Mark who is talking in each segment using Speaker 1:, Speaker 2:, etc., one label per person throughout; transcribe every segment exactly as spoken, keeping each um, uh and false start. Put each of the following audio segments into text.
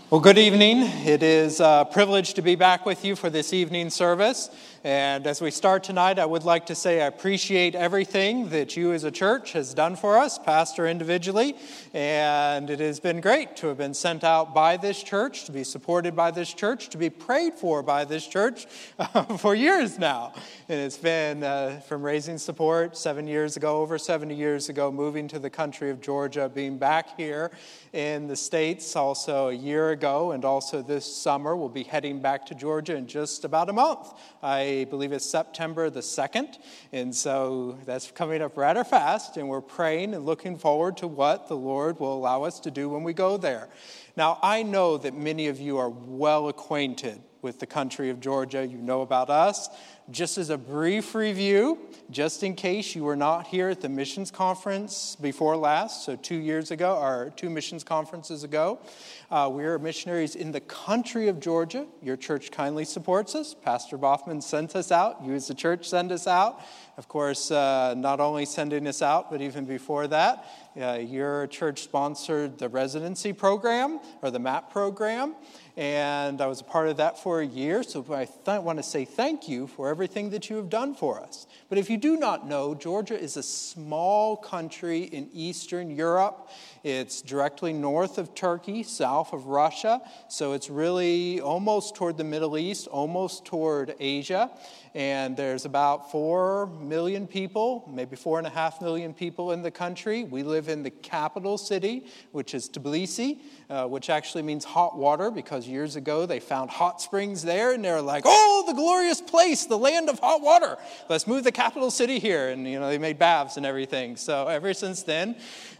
Speaker 1: Well, good evening. It is a privilege to be back with you for this evening service. And as we start tonight, I would like to say I appreciate everything that you as a church has done for us, pastor individually. And it has been great to have been sent out by this church, to be supported by this church, to be prayed for by this church uh, for years now. And it's been uh, from raising support seven years ago, over seventy years ago, moving to the country of Georgia, being back here in the States also a year ago, and also this summer we'll be heading back to Georgia in just about a month. I believe it's September the second, and so that's coming up rather fast, and we're praying and looking forward to what the Lord will allow us to do when we go there. Now, I know that many of you are well acquainted with the country of Georgia. You know about us. Just as a brief review, just in case you were not here at the missions conference before last, so two years ago, or two missions conferences ago, uh, we are missionaries in the country of Georgia. Your church kindly supports us. Pastor Boffman sent us out. You as the church send us out. Of course, uh, not only sending us out, but even before that, uh, your church sponsored the residency program, or the MAP program. And I was a part of that for a year, so I th- want to say thank you for everything that you have done for us. But if you do not know, Georgia is a small country in Eastern Europe. It's directly north of Turkey, south of Russia, so it's really almost toward the Middle East, almost toward Asia. And there's about four million people, maybe four and a half million people in the country. We live in the capital city, which is Tbilisi, uh, which actually means hot water, because years ago they found hot springs there, and they were like, oh, the glorious place, the land of hot water. Let's move the capital city here. And, you know, they made baths and everything. So ever since then,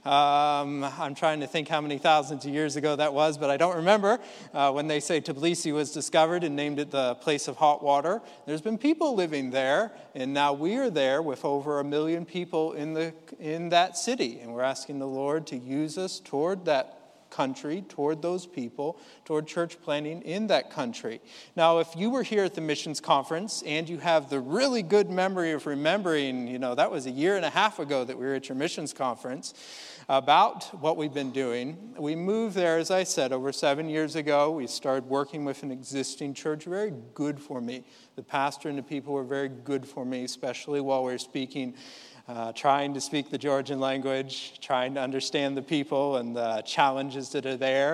Speaker 1: um, I'm trying to think how many thousands of years ago that was, but I don't remember uh, when they say Tbilisi was discovered and named it the place of hot water. There's been people living there, and now we are there with over a million people in the in that city, and we're asking the Lord to use us toward that country, toward those people, toward church planting in that country. Now, if you were here at the missions conference and you have the really good memory of remembering, you know, that was a year and a half ago that we were at your missions conference, about what we've been doing. We moved there, as I said, over seven years ago. We started working with an existing church, very good for me. The pastor and the people were very good for me, especially while we were speaking Uh, trying to speak the Georgian language, trying to understand the people and the challenges that are there,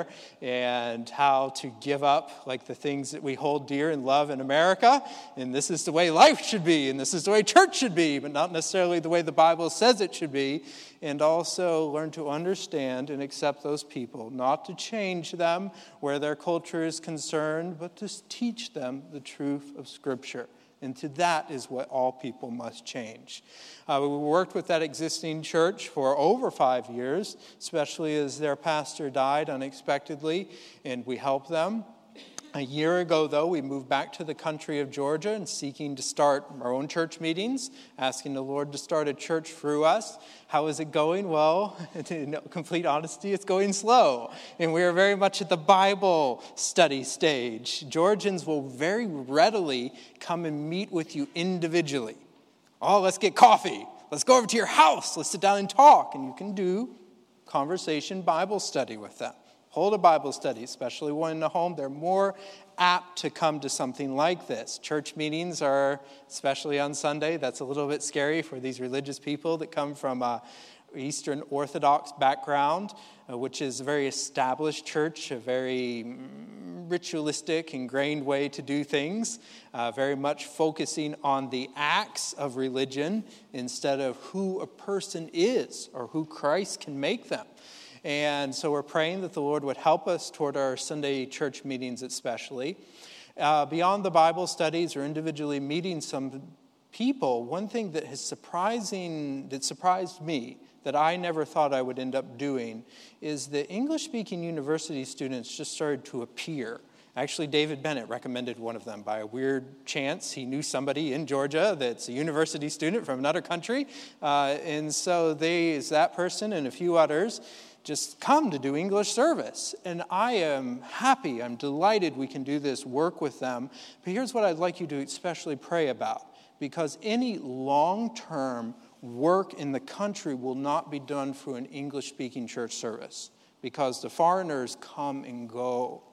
Speaker 1: and how to give up like the things that we hold dear and love in America. And this is the way life should be, and this is the way church should be, but not necessarily the way the Bible says it should be. And also learn to understand and accept those people, not to change them where their culture is concerned, but to teach them the truth of Scripture. And to that is what all people must change. Uh, we worked with that existing church for over five years, especially as their pastor died unexpectedly, and we helped them. A year ago, though, we moved back to the country of Georgia and seeking to start our own church meetings, asking the Lord to start a church through us. How is it going? Well, in complete honesty, it's going slow. And we are very much at the Bible study stage. Georgians will very readily come and meet with you individually. Oh, let's get coffee. Let's go over to your house. Let's sit down and talk. And you can do conversation Bible study with them. Hold a Bible study, especially one in the home. They're more apt to come to something like this. Church meetings are, especially on Sunday, that's a little bit scary for these religious people that come from a Eastern Orthodox background, uh, which is a very established church, a very ritualistic, ingrained way to do things, uh, very much focusing on the acts of religion instead of who a person is or who Christ can make them. And so we're praying that the Lord would help us toward our Sunday church meetings especially. Uh, beyond the Bible studies or individually meeting some people, one thing that is surprising, that surprised me, that I never thought I would end up doing, is that English-speaking university students just started to appear. Actually, David Bennett recommended one of them by a weird chance. He knew somebody in Georgia that's a university student from another country. Uh, and so they, is that person and a few others, just come to do English service. And I am happy, I'm delighted we can do this work with them. But here's what I'd like you to especially pray about. Because any long-term work in the country will not be done through an English-speaking church service. Because the foreigners come and go.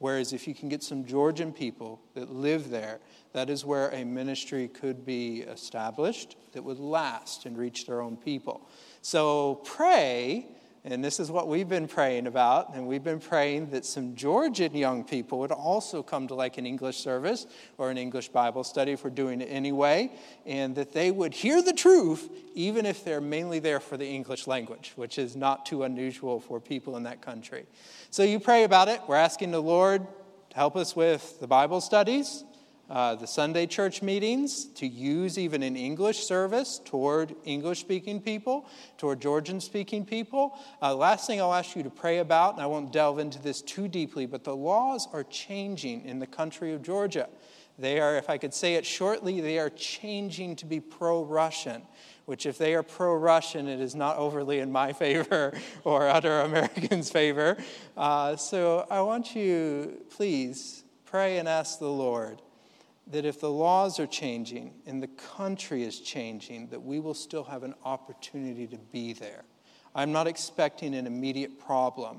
Speaker 1: Whereas if you can get some Georgian people that live there, that is where a ministry could be established that would last and reach their own people. So pray, and this is what we've been praying about, and we've been praying that some Georgian young people would also come to like an English service or an English Bible study if we're doing it anyway, and that they would hear the truth even if they're mainly there for the English language, which is not too unusual for people in that country. So you pray about it. We're asking the Lord to help us with the Bible studies, uh, the Sunday church meetings, to use even an English service toward English-speaking people, toward Georgian-speaking people. Uh, last thing I'll ask you to pray about, and I won't delve into this too deeply, but the laws are changing in the country of Georgia. They are, if I could say it shortly, they are changing to be pro-Russian, which if they are pro-Russian, it is not overly in my favor or other Americans' favor. Uh, so I want you, please, pray and ask the Lord that if the laws are changing and the country is changing, that we will still have an opportunity to be there. I'm not expecting an immediate problem,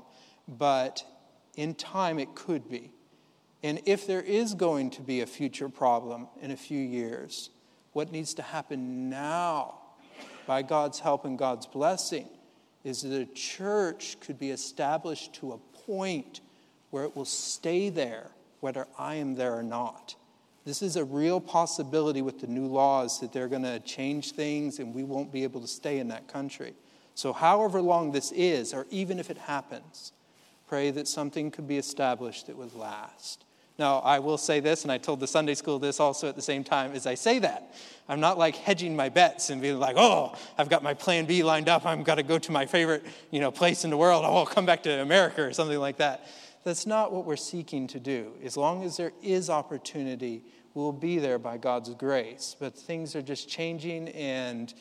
Speaker 1: but in time it could be. And if there is going to be a future problem in a few years, what needs to happen now, by God's help and God's blessing, is that a church could be established to a point where it will stay there, whether I am there or not. This is a real possibility with the new laws, that they're going to change things and we won't be able to stay in that country. So however long this is, or even if it happens, pray that something could be established that would last. Now, I will say this, and I told the Sunday school this also at the same time as I say that. I'm not like hedging my bets and being like, oh, I've got my plan B lined up. I'm got to go to my favorite, you know, place in the world. Oh, I'll come back to America or something like that. That's not what we're seeking to do. As long as there is opportunity, we'll be there by God's grace. But things are just changing, and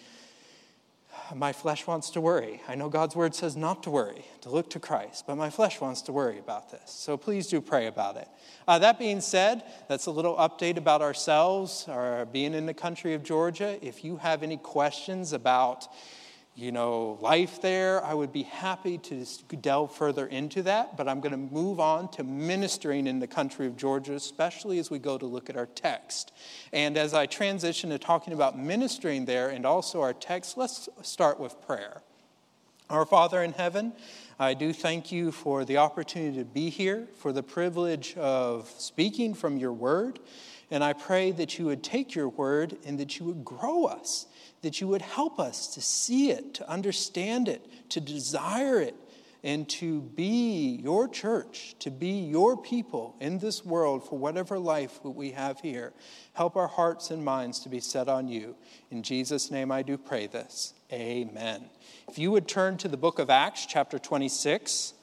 Speaker 1: my flesh wants to worry. I know God's word says not to worry, to look to Christ, but my flesh wants to worry about this. So please do pray about it. Uh, that being said, that's a little update about ourselves, our being in the country of Georgia. If you have any questions about, you know, life there, I would be happy to delve further into that, but I'm going to move on to ministering in the country of Georgia, especially as we go to look at our text. And as I transition to talking about ministering there and also our text, let's start with prayer. Our Father in heaven, I do thank you for the opportunity to be here, for the privilege of speaking from your word, and I pray that you would take your word and that you would grow us, that you would help us to see it, to understand it, to desire it, and to be your church, to be your people in this world for whatever life that we have here. Help our hearts and minds to be set on you. In Jesus' name I do pray this. Amen. If you would turn to the book of Acts, chapter twenty-six.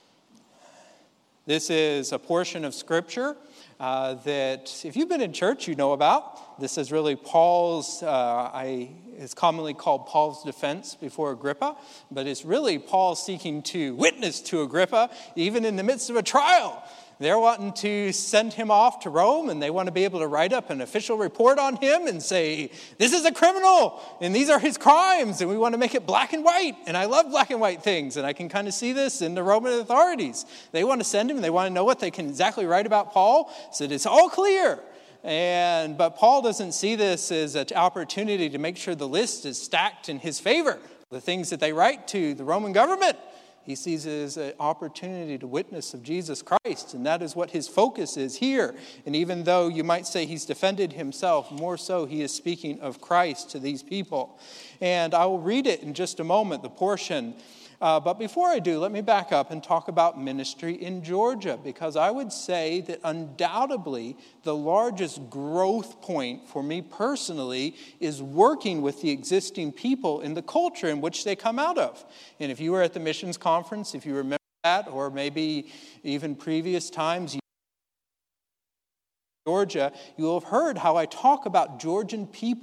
Speaker 1: This is a portion of Scripture uh, that, if you've been in church, you know about. This is really Paul's, uh, I, it's commonly called Paul's defense before Agrippa, but it's really Paul seeking to witness to Agrippa, even in the midst of a trial. They're wanting to send him off to Rome, and they want to be able to write up an official report on him and say, this is a criminal, and these are his crimes, and we want to make it black and white. And I love black and white things, and I can kind of see this in the Roman authorities. They want to send him, and they want to know what they can exactly write about Paul, so that it's all clear. And but Paul doesn't see this as an opportunity to make sure the list is stacked in his favor, the things that they write to the Roman government. He sees it as an opportunity to witness of Jesus Christ, and that is what his focus is here. And even though you might say he's defended himself, more so he is speaking of Christ to these people. And I will read it in just a moment, the portion. Uh, but before I do, let me back up and talk about ministry in Georgia, because I would say that undoubtedly the largest growth point for me personally is working with the existing people in the culture in which they come out of. And if you were at the missions conference, if you remember that, or maybe even previous times, Georgia, you will have heard how I talk about Georgian people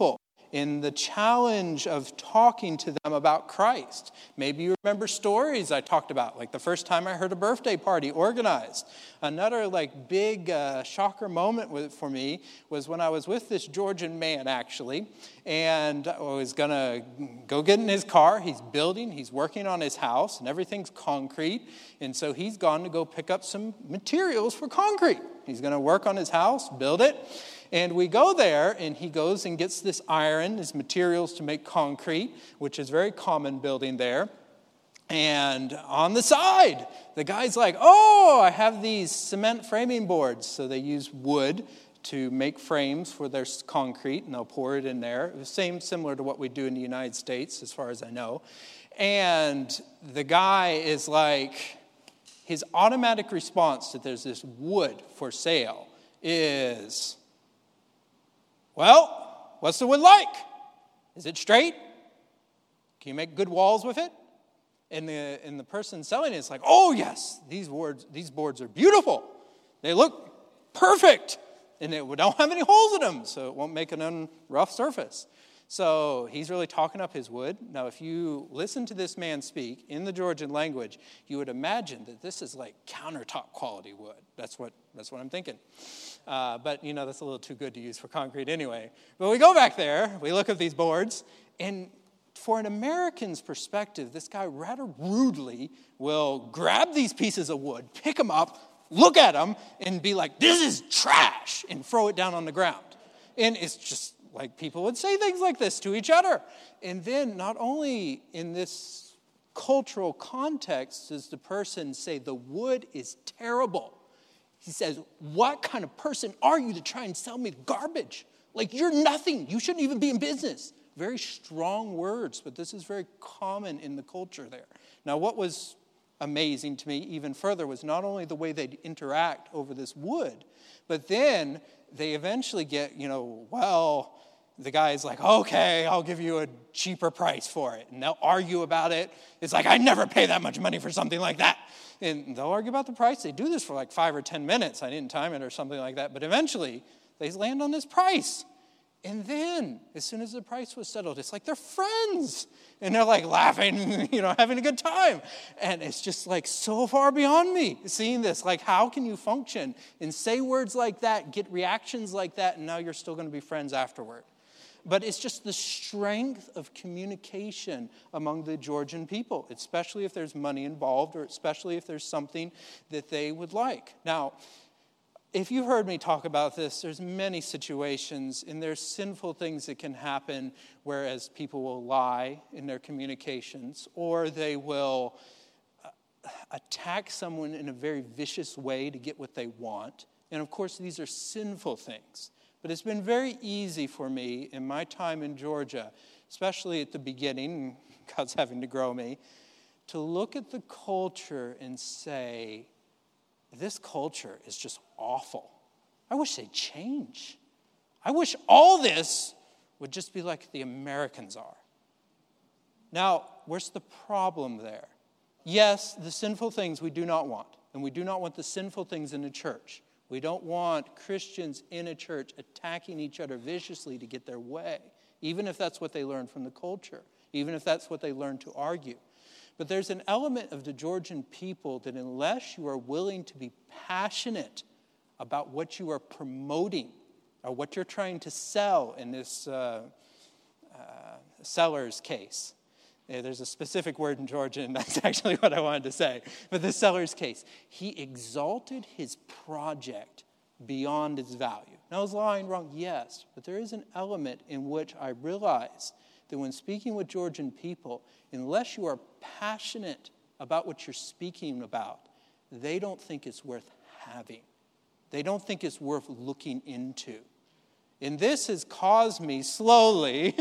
Speaker 1: in the challenge of talking to them about Christ. Maybe you remember stories I talked about, like the first time I heard a birthday party organized. Another like big uh, shocker moment with, for me was when I was with this Georgian man, actually, and I was going to go get in his car. He's building, he's working on his house, and everything's concrete, and so he's gone to go pick up some materials for concrete. He's going to work on his house, build it. And we go there, and he goes and gets this iron, his materials to make concrete, which is very common building there. And on the side, the guy's like, oh, I have these cement framing boards. So they use wood to make frames for their concrete, and they'll pour it in there. The same, similar to what we do in the United States, as far as I know. And the guy is like, his automatic response that there's this wood for sale is, well, what's the wood like? Is it straight? Can you make good walls with it? And the and the person selling it is like, oh yes, these boards these boards are beautiful. They look perfect, and they don't have any holes in them, so it won't make an rough surface. So he's really talking up his wood. Now, if you listen to this man speak in the Georgian language, you would imagine that this is like countertop quality wood. That's what that's what I'm thinking. Uh, but, you know, that's a little too good to use for concrete anyway. But we go back there, we look at these boards, and for an American's perspective, this guy rather rudely will grab these pieces of wood, pick them up, look at them, and be like, this is trash, and throw it down on the ground. And it's just like people would say things like this to each other. And then not only in this cultural context does the person say the wood is terrible. He says, what kind of person are you to try and sell me garbage? Like, you're nothing. You shouldn't even be in business. Very strong words, but this is very common in the culture there. Now, what was amazing to me even further was not only the way they'd interact over this wood, but then they eventually get, you know, well, the guy's like, okay, I'll give you a cheaper price for it. And they'll argue about it. It's like, I never pay that much money for something like that. And they'll argue about the price. They do this for like five or ten minutes. I didn't time it or something like that. But eventually, they land on this price. And then, as soon as the price was settled, it's like they're friends. And they're like laughing, you know, having a good time. And it's just like so far beyond me seeing this. Like, how can you function and say words like that, get reactions like that, and now you're still going to be friends afterward? But it's just the strength of communication among the Georgian people, especially if there's money involved or especially if there's something that they would like. Now, if you've heard me talk about this, there's many situations and there's sinful things that can happen, whereas people will lie in their communications or they will attack someone in a very vicious way to get what they want. And of course, these are sinful things. But it's been very easy for me in my time in Georgia, especially at the beginning, God's having to grow me, to look at the culture and say, this culture is just awful. I wish they'd change. I wish all this would just be like the Americans are. Now, where's the problem there? Yes, the sinful things we do not want, and we do not want the sinful things in the church. We don't want Christians in a church attacking each other viciously to get their way, even if that's what they learned from the culture, even if that's what they learned to argue. But there's an element of the Georgian people that unless you are willing to be passionate about what you are promoting or what you're trying to sell in this uh, uh, seller's case, there's a specific word in Georgian, and that's actually what I wanted to say. But the seller's case, he exalted his project beyond its value. Now, is lying wrong? Yes. But there is an element in which I realize that when speaking with Georgian people, unless you are passionate about what you're speaking about, they don't think it's worth having. They don't think it's worth looking into. And this has caused me slowly,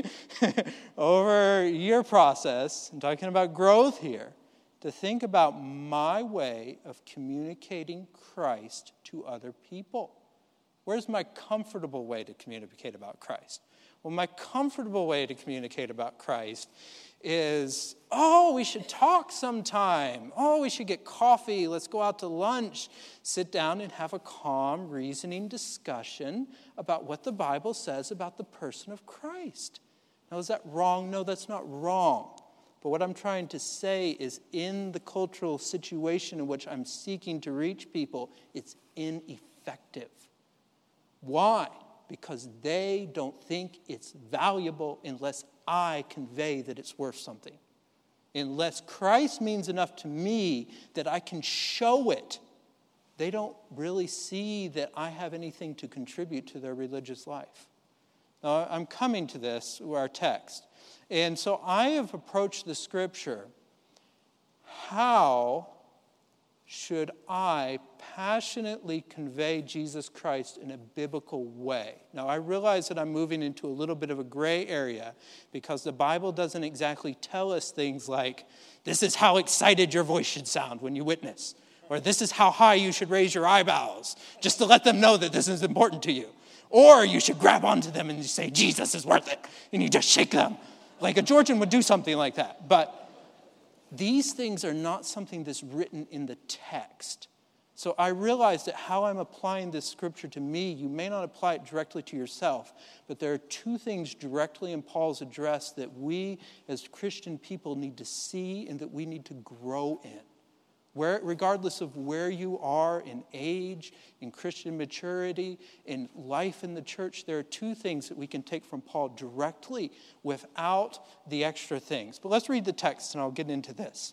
Speaker 1: over your process, I'm talking about growth here, to think about my way of communicating Christ to other people. Where's my comfortable way to communicate about Christ? Well, my comfortable way to communicate about Christ is, oh, we should talk sometime. Oh, we should get coffee. Let's go out to lunch. Sit down and have a calm, reasoning discussion about what the Bible says about the person of Christ. Now, is that wrong? No, that's not wrong. But what I'm trying to say is in the cultural situation in which I'm seeking to reach people, it's ineffective. Why? Because they don't think it's valuable unless I convey that it's worth something. Unless Christ means enough to me that I can show it, they don't really see that I have anything to contribute to their religious life. Now, I'm coming to this, our text. And so I have approached the scripture. How should I passionately convey Jesus Christ in a biblical way? Now, I realize that I'm moving into a little bit of a gray area because the Bible doesn't exactly tell us things like, this is how excited your voice should sound when you witness, or this is how high you should raise your eyebrows, just to let them know that this is important to you. Or you should grab onto them and you say, Jesus is worth it, and you just shake them. Like a Georgian would do something like that. But these things are not something that's written in the text. So I realize that how I'm applying this scripture to me, you may not apply it directly to yourself, but there are two things directly in Paul's address that we as Christian people need to see and that we need to grow in. Where, regardless of where you are in age, in Christian maturity, in life in the church, there are two things that we can take from Paul directly without the extra things. But let's read the text and I'll get into this.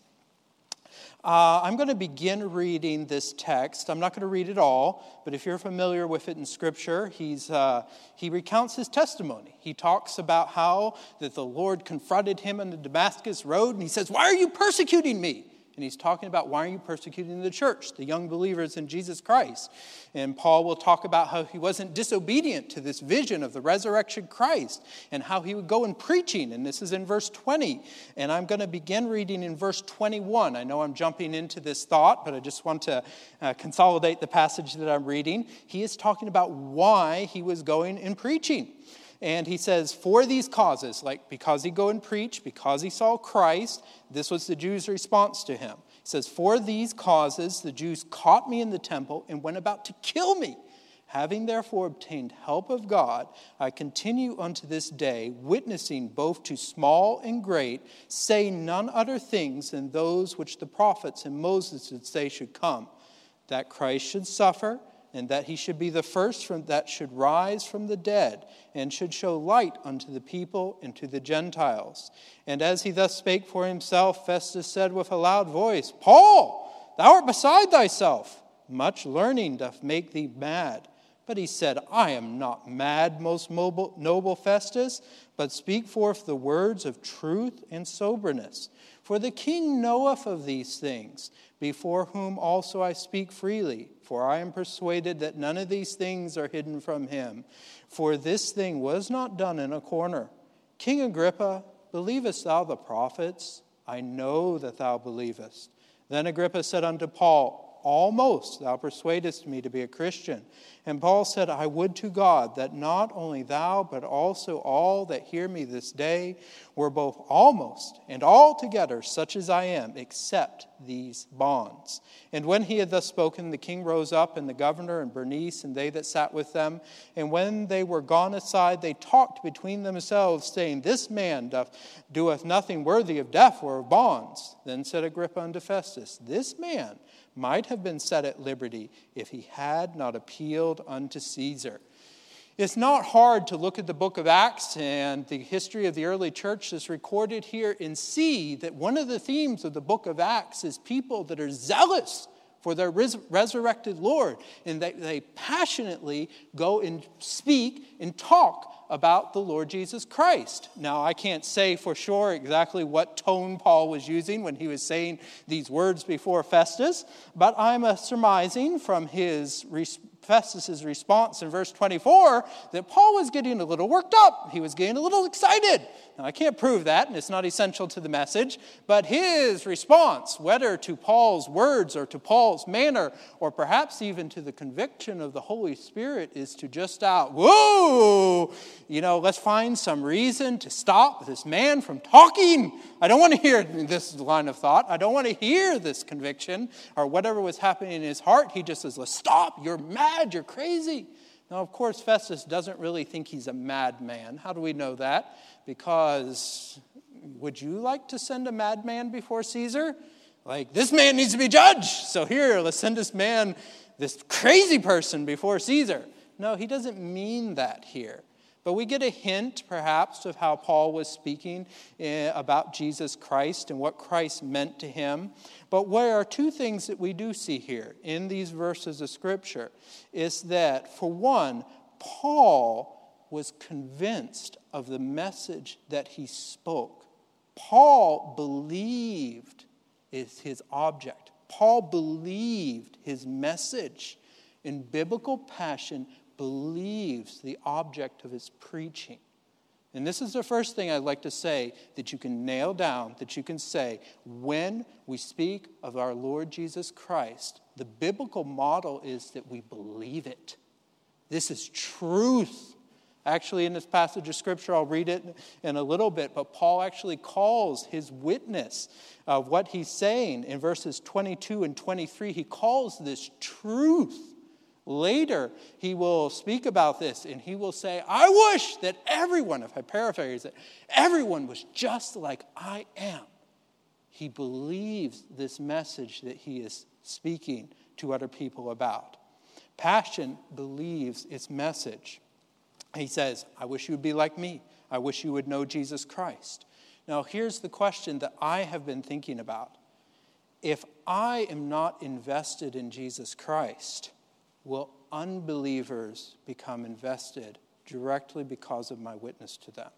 Speaker 1: Uh, I'm going to begin reading this text. I'm not going to read it all, but if you're familiar with it in Scripture, he's, uh, he recounts his testimony. He talks about how that the Lord confronted him on the Damascus road, and he says, "Why are you persecuting me?" And he's talking about why are you persecuting the church, the young believers in Jesus Christ. And Paul will talk about how he wasn't disobedient to this vision of the resurrection Christ and how he would go in preaching. And this is in verse twenty. And I'm going to begin reading in verse twenty-one. I know I'm jumping into this thought, but I just want to uh, consolidate the passage that I'm reading. He is talking about why he was going in preaching. And he says, for these causes, like because he go and preach, because he saw Christ, this was the Jews' response to him. He says, for these causes, the Jews caught me in the temple and went about to kill me. Having therefore obtained help of God, I continue unto this day, witnessing both to small and great, say none other things than those which the prophets and Moses did say should come, that Christ should suffer, and that he should be the first from that should rise from the dead, and should show light unto the people and to the Gentiles. And as he thus spake for himself, Festus said with a loud voice, Paul, thou art beside thyself. Much learning doth make thee mad. But he said, I am not mad, most mobile, noble Festus, but speak forth the words of truth and soberness. For the king knoweth of these things, before whom also I speak freely. For I am persuaded that none of these things are hidden from him. For this thing was not done in a corner. King Agrippa, believest thou the prophets? I know that thou believest. Then Agrippa said unto Paul, almost thou persuadest me to be a Christian. And Paul said, I would to God that not only thou, but also all that hear me this day were both almost and altogether such as I am, except these bonds. And when he had thus spoken, the king rose up, and the governor and Bernice and they that sat with them. And when they were gone aside, they talked between themselves, saying, This man doth, doeth nothing worthy of death or of bonds. Then said Agrippa unto Festus, This man might have been set at liberty if he had not appealed unto Caesar. It's not hard to look at the book of Acts and the history of the early church that's recorded here and see that one of the themes of the book of Acts is people that are zealous for their res- resurrected Lord, and that they passionately go and speak and talk about the Lord Jesus Christ. Now, I can't say for sure exactly what tone Paul was using when he was saying these words before Festus, but I'm uh, surmising from his res- Festus's response in verse twenty-four that Paul was getting a little worked up. He was getting a little excited. Now, I can't prove that, and it's not essential to the message, but his response, whether to Paul's words or to Paul's manner, or perhaps even to the conviction of the Holy Spirit, is to just out, whoa, you know, let's find some reason to stop this man from talking. I don't want to hear this line of thought. I don't want to hear this conviction or whatever was happening in his heart. He just says, let's stop. You're mad. You're crazy. Now, of course, Festus doesn't really think he's a madman. How do we know that? Because would you like to send a madman before Caesar? Like, this man needs to be judged. So here, let's send this man, this crazy person before Caesar. No, he doesn't mean that here. But we get a hint, perhaps, of how Paul was speaking about Jesus Christ and what Christ meant to him. But there are two things that we do see here in these verses of Scripture, is that, for one, Paul was convinced of the message that he spoke. Paul believed is his object. Paul believed his message. In biblical passion, believes the object of his preaching. And this is the first thing I'd like to say that you can nail down, that you can say, when we speak of our Lord Jesus Christ, the biblical model is that we believe it. This is truth. Actually, in this passage of Scripture, I'll read it in a little bit, but Paul actually calls his witness of what he's saying in verses twenty-two and twenty-three. He calls this truth. Later, he will speak about this, and he will say, I wish that everyone, if I paraphrase it, everyone was just like I am. He believes this message that he is speaking to other people about. Passion believes its message. He says, I wish you would be like me. I wish you would know Jesus Christ. Now, here's the question that I have been thinking about. If I am not invested in Jesus Christ, will unbelievers become invested directly because of my witness to them?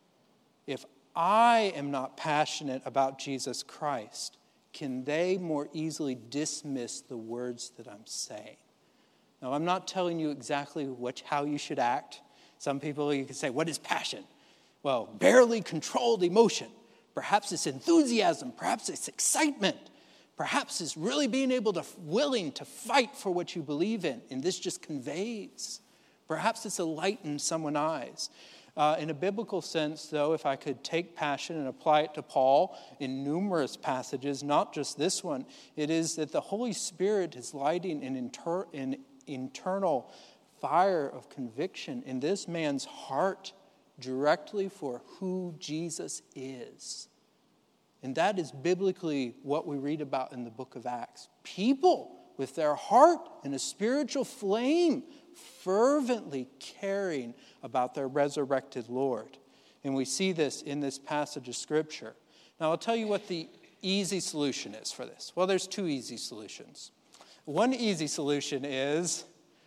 Speaker 1: If I am not passionate about Jesus Christ, can they more easily dismiss the words that I'm saying? Now, I'm not telling you exactly what, how you should act. Some people, you can say, what is passion? Well, barely controlled emotion. Perhaps it's enthusiasm. Perhaps it's excitement. Perhaps it's really being able to, willing to fight for what you believe in. And this just conveys. Perhaps it's a light in someone's eyes. Uh, in a biblical sense, though, if I could take passion and apply it to Paul in numerous passages, not just this one, it is that the Holy Spirit is lighting an, inter- an internal fire of conviction in this man's heart directly for who Jesus is. And that is biblically what we read about in the book of Acts. People with their heart and a spiritual flame fervently caring about their resurrected Lord. And we see this in this passage of Scripture. Now, I'll tell you what the easy solution is for this. Well, there's two easy solutions. One easy solution is,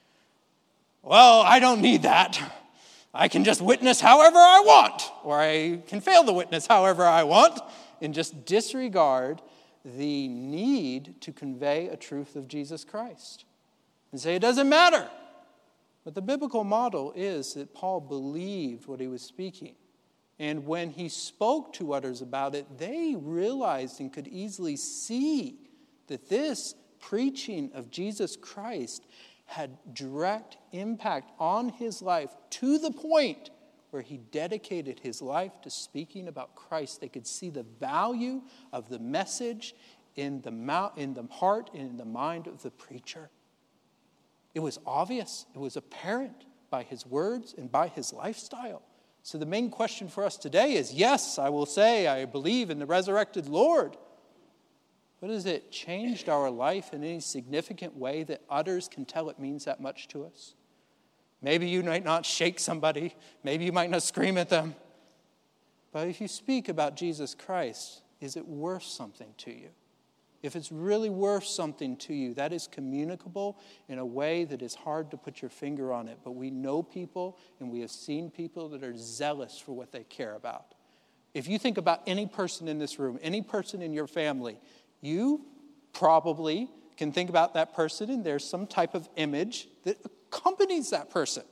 Speaker 1: well, I don't need that. I can just witness however I want, or I can fail to witness however I want, and just disregard the need to convey a truth of Jesus Christ. And say it doesn't matter. But the biblical model is that Paul believed what he was speaking. And when he spoke to others about it, they realized and could easily see that this preaching of Jesus Christ had direct impact on his life to the point where he dedicated his life to speaking about Christ. They could see the value of the message in the mouth, in the heart and in the mind of the preacher. It was obvious. It was apparent by his words and by his lifestyle. So the main question for us today is, yes, I will say I believe in the resurrected Lord. But has it changed our life in any significant way that others can tell it means that much to us? Maybe you might not shake somebody. Maybe you might not scream at them. But if you speak about Jesus Christ, is it worth something to you? If it's really worth something to you, that is communicable in a way that is hard to put your finger on it. But we know people and we have seen people that are zealous for what they care about. If you think about any person in this room, any person in your family, you probably can think about that person and there's some type of image that accompanies that person.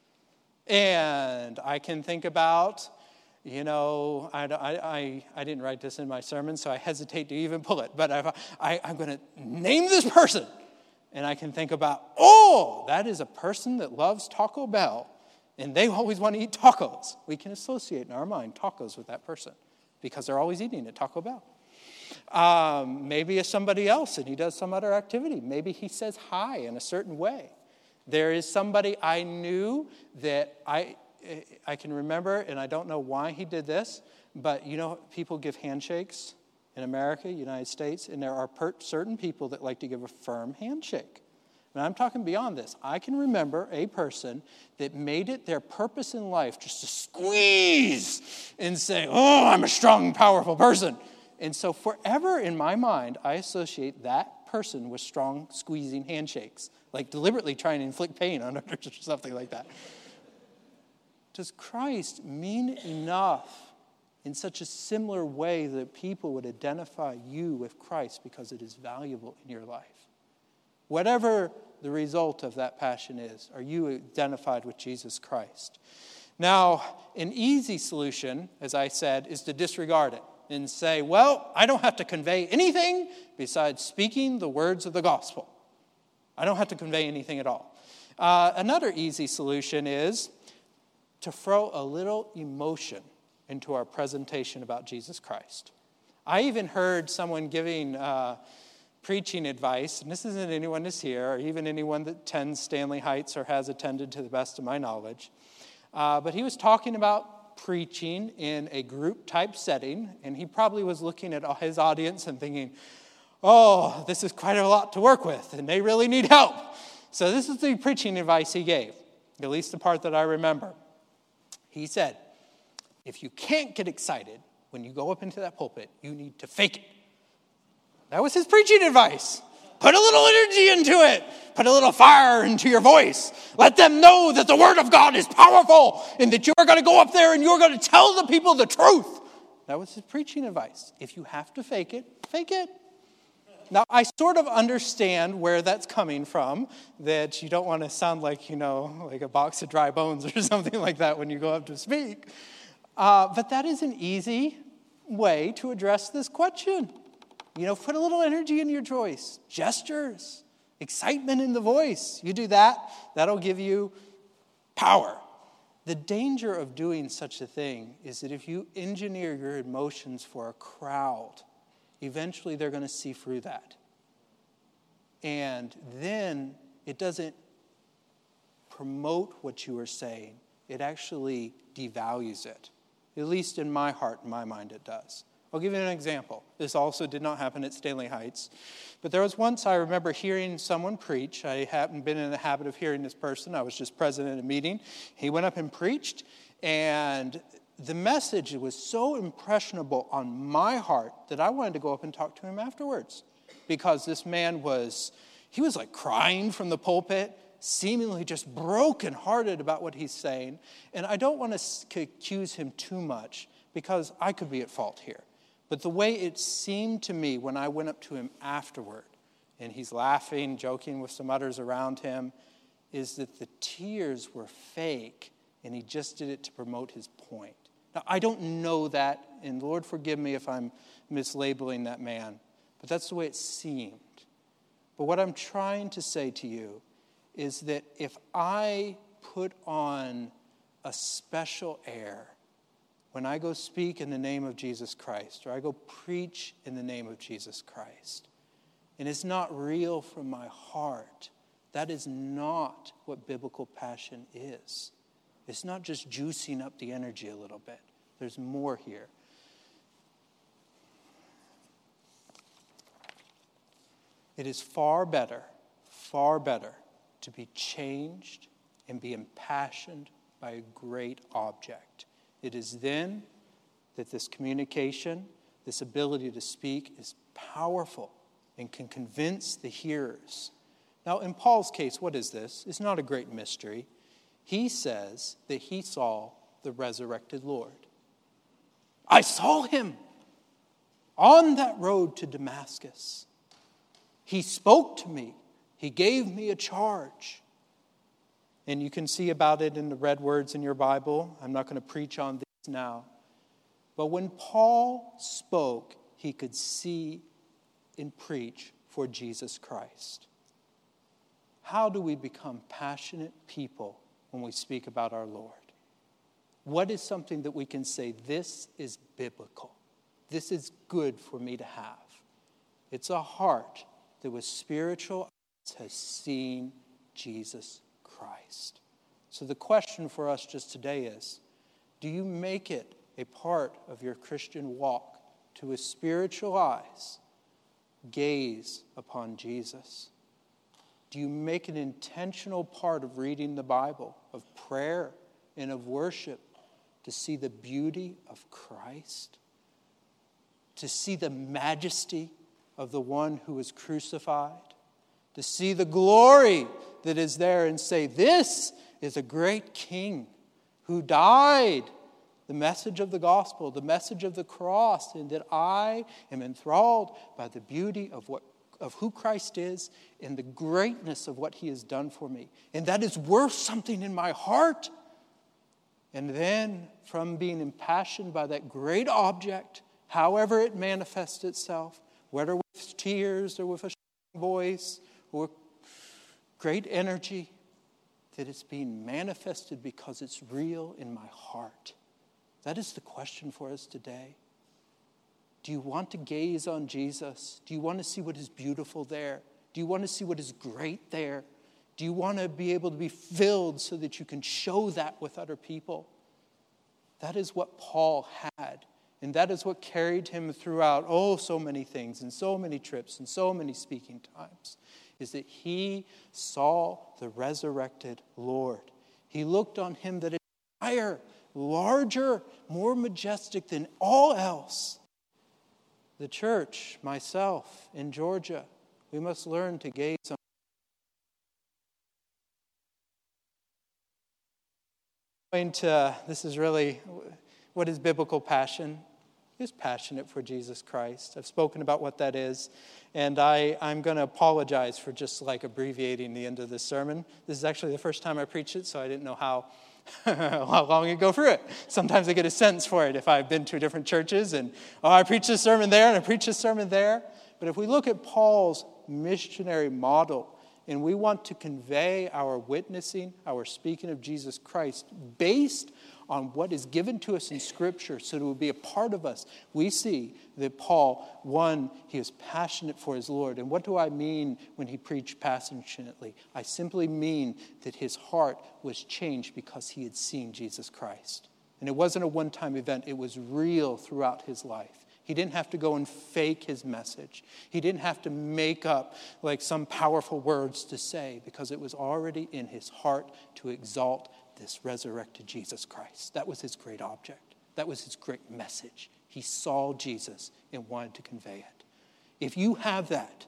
Speaker 1: And I can think about, you know, I, I, I didn't write this in my sermon, so I hesitate to even pull it. But I, I, I'm going to name this person. And I can think about, oh, that is a person that loves Taco Bell. And they always want to eat tacos. We can associate in our mind tacos with that person because they're always eating at Taco Bell. Um, maybe it's somebody else and he does some other activity. Maybe he says hi in a certain way. There is somebody I knew that I I can remember, and I don't know why he did this, but you know, people give handshakes in America, United States, and there are per- certain people that like to give a firm handshake. And I'm talking beyond this. I can remember a person that made it their purpose in life just to squeeze and say, oh, I'm a strong, powerful person. And so forever in my mind, I associate that person with strong, squeezing handshakes, like deliberately trying to inflict pain on others or something like that. Does Christ mean enough in such a similar way that people would identify you with Christ because it is valuable in your life? Whatever the result of that passion is, are you identified with Jesus Christ? Now, an easy solution, as I said, is to disregard it and say, well, I don't have to convey anything besides speaking the words of the gospel. I don't have to convey anything at all. Uh, another easy solution is to throw a little emotion into our presentation about Jesus Christ. I even heard someone giving uh, preaching advice, and this isn't anyone that's here, or even anyone that attends Stanley Heights or has attended to the best of my knowledge, uh, but he was talking about preaching in a group-type setting, and he probably was looking at his audience and thinking, oh, this is quite a lot to work with, and they really need help. So this is the preaching advice he gave, at least the part that I remember. He said, if you can't get excited when you go up into that pulpit, you need to fake it. That was his preaching advice. Put a little energy into it. Put a little fire into your voice. Let them know that the word of God is powerful and that you are going to go up there and you're going to tell the people the truth. That was his preaching advice. If you have to fake it, fake it. Now, I sort of understand where that's coming from, that you don't want to sound like, you know, like a box of dry bones or something like that when you go up to speak. Uh, but that is an easy way to address this question. You know, put a little energy in your voice, gestures, excitement in the voice. You do that, that'll give you power. The danger of doing such a thing is that if you engineer your emotions for a crowd, eventually they're going to see through that. And then it doesn't promote what you are saying. It actually devalues it. At least in my heart, in my mind, it does. I'll give you an example. This also did not happen at Stanley Heights. But there was once I remember hearing someone preach. I hadn't been in the habit of hearing this person. I was just present at a meeting. He went up and preached. And the message was so impressionable on my heart that I wanted to go up and talk to him afterwards. Because this man was, he was like crying from the pulpit, seemingly just brokenhearted about what he's saying. And I don't want to accuse him too much because I could be at fault here. But the way it seemed to me when I went up to him afterward, and he's laughing, joking with some others around him, is that the tears were fake, and he just did it to promote his point. Now, I don't know that, and Lord forgive me if I'm mislabeling that man, but that's the way it seemed. But what I'm trying to say to you is that if I put on a special air when I go speak in the name of Jesus Christ, or I go preach in the name of Jesus Christ, and it's not real from my heart, that is not what biblical passion is. It's not just juicing up the energy a little bit. There's more here. It is far better, far better to be changed and be impassioned by a great object. It is then that this communication, this ability to speak is powerful and can convince the hearers. Now, in Paul's case, what is this? It's not a great mystery. He says that he saw the resurrected Lord. I saw him on that road to Damascus. He spoke to me. He gave me a charge. And you can see about it in the red words in your Bible. I'm not going to preach on these now. But when Paul spoke, he could see and preach for Jesus Christ. How do we become passionate people when we speak about our Lord? What is something that we can say, this is biblical? This is good for me to have. It's a heart that with spiritual eyes has seen Jesus Christ. Christ. So the question for us just today is, do you make it a part of your Christian walk to, with spiritual eyes, gaze upon Jesus? Do you make an intentional part of reading the Bible, of prayer and of worship, to see the beauty of Christ? To see the majesty of the one who was crucified? To see the glory that is there and say, this is a great king who died. The message of the gospel, the message of the cross, and that I am enthralled by the beauty of what of who Christ is and the greatness of what he has done for me. And that is worth something in my heart. And then from being impassioned by that great object, however it manifests itself, whether with tears or with a voice or great energy, that it's being manifested because it's real in my heart. That is the question for us today. Do you want to gaze on Jesus? Do you want to see what is beautiful there? Do you want to see what is great there? Do you want to be able to be filled so that you can show that with other people? That is what Paul had. And that is what carried him throughout, oh, so many things and so many trips and so many speaking times, is that he saw the resurrected Lord. He looked on him that is higher, larger, more majestic than all else. The church, myself, in Georgia, we must learn to gaze on. Going to, this is really, what is biblical passion? Is passionate for Jesus Christ. I've spoken about what that is, and I, I'm going to apologize for just like abbreviating the end of this sermon. This is actually the first time I preach it, so I didn't know how how long you go through it. Sometimes I get a sense for it if I've been to different churches and, oh, I preach this sermon there and I preach this sermon there. But if we look at Paul's missionary model and we want to convey our witnessing, our speaking of Jesus Christ based on what is given to us in Scripture so that it will be a part of us, we see that Paul, one, he is passionate for his Lord. And what do I mean when he preached passionately? I simply mean that his heart was changed because he had seen Jesus Christ. And it wasn't a one-time event. It was real throughout his life. He didn't have to go and fake his message. He didn't have to make up like some powerful words to say because it was already in his heart to exalt this resurrected Jesus Christ. That was his great object. That was his great message. He saw Jesus and wanted to convey it. If you have that,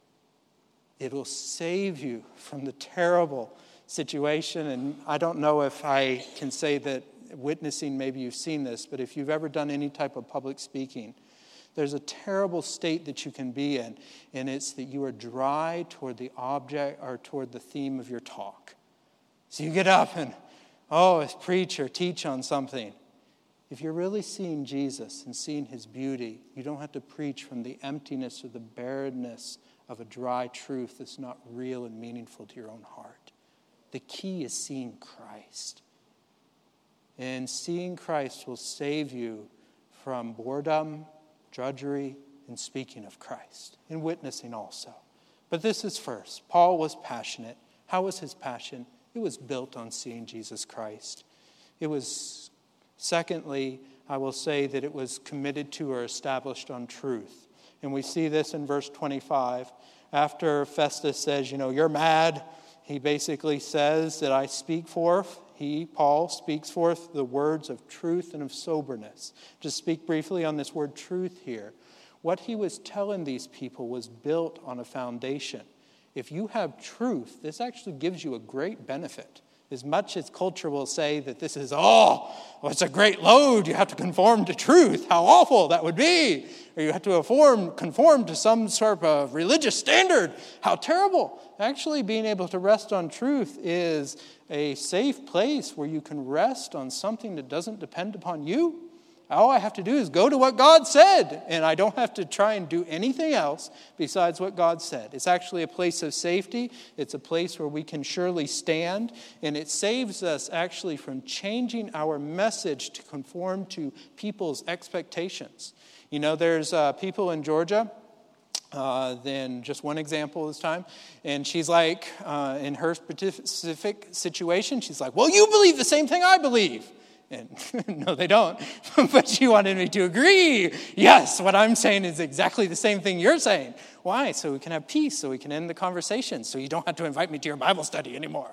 Speaker 1: it will save you from the terrible situation. And I don't know if I can say that witnessing, maybe you've seen this, but if you've ever done any type of public speaking, there's a terrible state that you can be in, and it's that you are dry toward the object or toward the theme of your talk. So you get up and, oh, preach or teach on something. If you're really seeing Jesus and seeing his beauty, you don't have to preach from the emptiness or the barrenness of a dry truth that's not real and meaningful to your own heart. The key is seeing Christ. And seeing Christ will save you from boredom, drudgery, and speaking of Christ, and witnessing also. But this is first. Paul was passionate. How was his passion? It was built on seeing Jesus Christ. It was, secondly, I will say that it was committed to or established on truth. And we see this in verse twenty-five. After Festus says, you know, you're mad, he basically says that I speak forth. He, Paul, speaks forth the words of truth and of soberness. Just speak briefly on this word truth here. What he was telling these people was built on a foundation. If you have truth, this actually gives you a great benefit. As much as culture will say that this is, oh, well, it's a great load. You have to conform to truth. How awful that would be. Or you have to conform, conform to some sort of religious standard. How terrible. Actually, being able to rest on truth is a safe place where you can rest on something that doesn't depend upon you. All I have to do is go to what God said, and I don't have to try and do anything else besides what God said. It's actually a place of safety. It's a place where we can surely stand, and it saves us actually from changing our message to conform to people's expectations. You know, there's uh, people in Georgia uh, than just one example this time. And she's like, uh, in her specific situation, she's like, well, you believe the same thing I believe. And no, they don't. But she wanted me to agree. Yes, what I'm saying is exactly the same thing you're saying. Why? So we can have peace, so we can end the conversation, so you don't have to invite me to your Bible study anymore.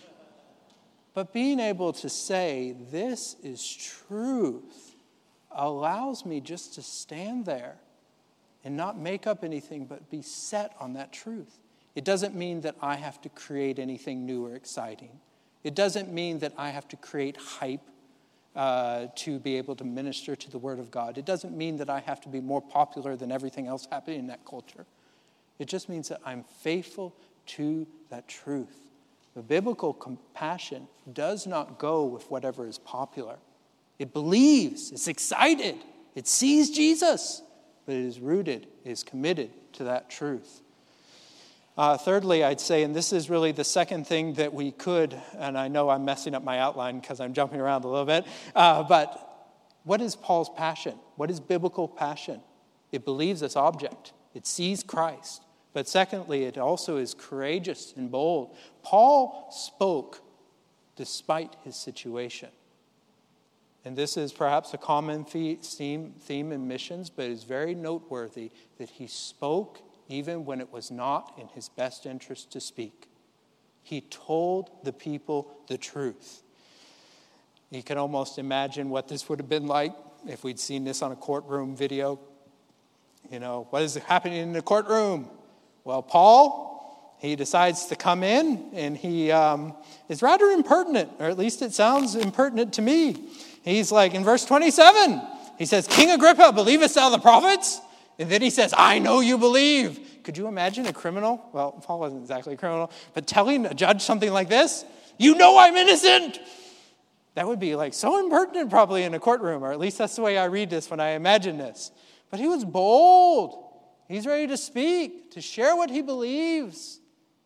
Speaker 1: But being able to say, this is truth, allows me just to stand there and not make up anything, but be set on that truth. It doesn't mean that I have to create anything new or exciting. It doesn't mean that I have to create hype uh, to be able to minister to the Word of God. It doesn't mean that I have to be more popular than everything else happening in that culture. It just means that I'm faithful to that truth. The biblical compassion does not go with whatever is popular. It believes, it's excited, it sees Jesus, but it is rooted, it is committed to that truth. Uh, thirdly, I'd say, and this is really the second thing that we could, and I know I'm messing up my outline because I'm jumping around a little bit, uh, but what is Paul's passion? What is biblical passion? It believes its object. It sees Christ. But secondly, it also is courageous and bold. Paul spoke despite his situation. And this is perhaps a common theme, theme in missions, but it is very noteworthy that he spoke even when it was not in his best interest to speak. He told the people the truth. You can almost imagine what this would have been like if we'd seen this on a courtroom video. You know, what is happening in the courtroom? Well, Paul, he decides to come in, and he um, is rather impertinent, or at least it sounds impertinent to me. He's like, in verse twenty-seven, he says, King Agrippa, believest thou the prophets? And then he says, I know you believe. Could you imagine a criminal? Well, Paul wasn't exactly a criminal, but telling a judge something like this? You know I'm innocent. That would be like so impertinent probably in a courtroom, or at least that's the way I read this when I imagine this. But he was bold. He's ready to speak, to share what he believes.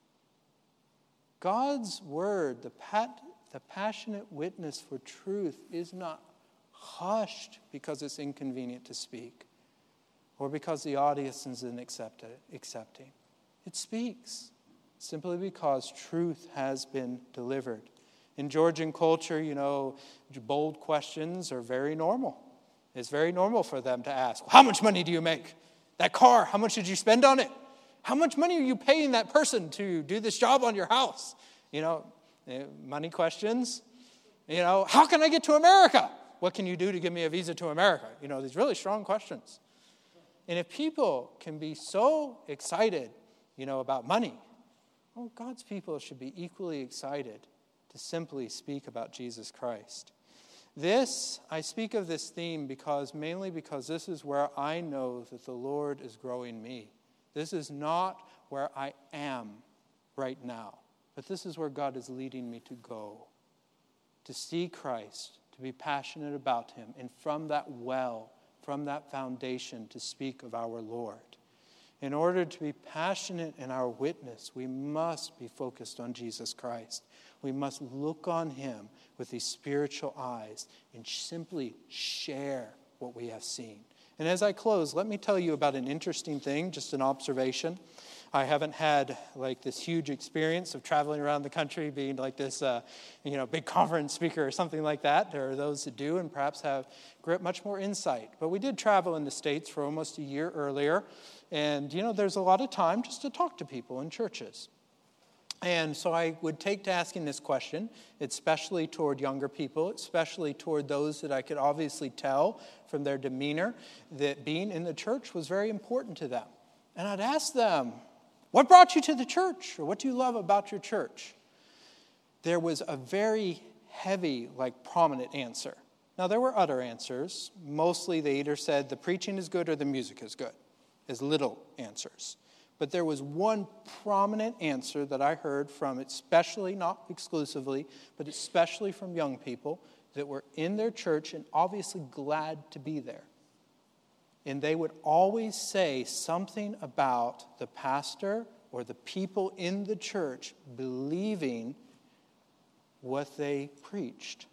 Speaker 1: God's word, the, pat, the passionate witness for truth, is not hushed because it's inconvenient to speak, or because the audience isn't accepting. It speaks simply because truth has been delivered. In Georgian culture, you know, bold questions are very normal. It's very normal for them to ask, how much money do you make? That car, how much did you spend on it? How much money are you paying that person to do this job on your house? You know, money questions. You know, how can I get to America? What can you do to give me a visa to America? You know, these really strong questions. And if people can be so excited, you know, about money, well, God's people should be equally excited to simply speak about Jesus Christ. This, I speak of this theme because, mainly because this is where I know that the Lord is growing me. This is not where I am right now, but this is where God is leading me to go, to see Christ, to be passionate about him, and from that well, from that foundation, to speak of our Lord. In order to be passionate in our witness, we must be focused on Jesus Christ. We must look on him with these spiritual eyes and simply share what we have seen. And as I close, let me tell you about an interesting thing, just an observation. I haven't had like this huge experience of traveling around the country, being like this, uh, you know, big conference speaker or something like that. There are those that do and perhaps have much more insight. But we did travel in the States for almost a year earlier. And, you know, there's a lot of time just to talk to people in churches. And so I would take to asking this question, especially toward younger people, especially toward those that I could obviously tell from their demeanor that being in the church was very important to them. And I'd ask them, what brought you to the church? Or what do you love about your church? There was a very heavy, like prominent answer. Now there were other answers. Mostly they either said the preaching is good or the music is good, as little answers. But there was one prominent answer that I heard from, especially, not exclusively, but especially from young people that were in their church and obviously glad to be there. And they would always say something about the pastor or the people in the church believing what they preached.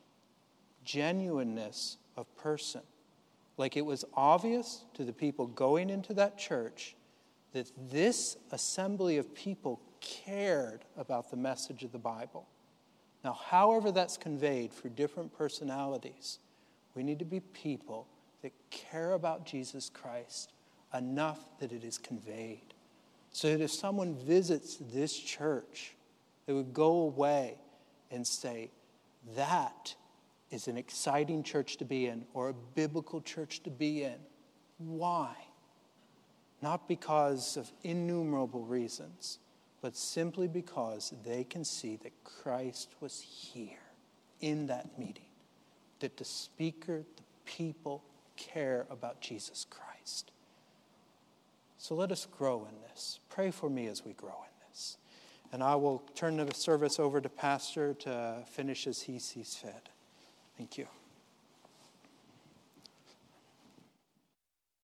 Speaker 1: Genuineness of person. Like it was obvious to the people going into that church that this assembly of people cared about the message of the Bible. Now, however that's conveyed for different personalities, we need to be people that care about Jesus Christ enough that it is conveyed. So that if someone visits this church, they would go away and say, that is an exciting church to be in, or a biblical church to be in. Why? Not because of innumerable reasons, but simply because they can see that Christ was here in that meeting, that the speaker, the people care about Jesus Christ. So let us grow in this. Pray for me as we grow in this. And I will turn the service over to Pastor to finish as he sees fit. Thank you.